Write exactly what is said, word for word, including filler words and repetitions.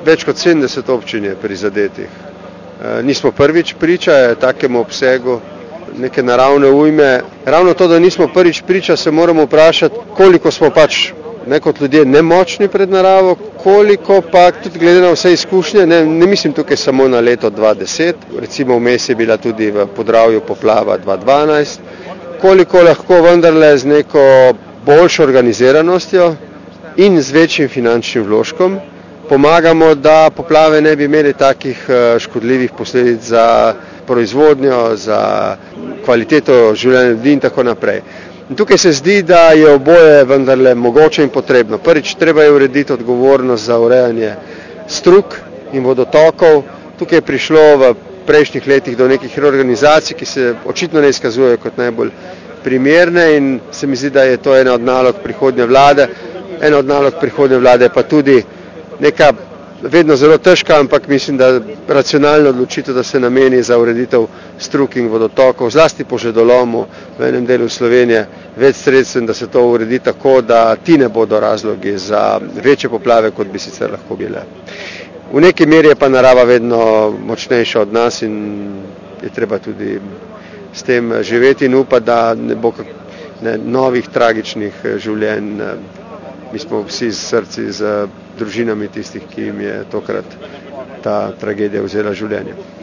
več kot sedemdeset občin je prizadetih. Nismo prvič priča takemu obsegu neke naravne ujme. Ravno to, da nismo prvič priča, se moramo vprašati, koliko smo pač ne kot ljudje nemočni pred naravo, koliko pa tudi glede na vse izkušnje, ne, ne mislim tukaj samo na leto dva deset, recimo vmes je bila tudi v Podravju poplava dva dvanajst, koliko lahko vendarle z neko boljšo organiziranostjo in z večjim finančnim vložkom pomagamo, da poplave ne bi imeli takih škodljivih posledic za proizvodnjo, za kvaliteto življenja ljudi in tako naprej. In tukaj se zdi, da je oboje vendarle mogoče in potrebno. Prvič, treba je urediti odgovornost za urejanje strug in vodotokov. Tukaj je prišlo v prejšnjih letih do nekih reorganizacij, ki se očitno ne izkazujejo kot najbolj primerne in se mi zdi, da je to ena od nalog prihodnje vlade. Ena od nalog prihodnje vlade pa tudi neka vedno zelo težka, ampak mislim, da racionalna odločitev, da se nameni za ureditev strug in vodotokov, zlasti po žledolomu v enem delu Slovenije, več sredstev, da se to uredi tako, da ti ne bodo razlogi za večje poplave, kot bi sicer lahko bile. V neki meri je pa narava vedno močnejša od nas in je treba tudi s tem živeti in upati, da ne bo ne, novih tragičnih življenj. Mi smo vsi z srci, z družinami tistih, ki jim je tokrat ta tragedija vzela življenje.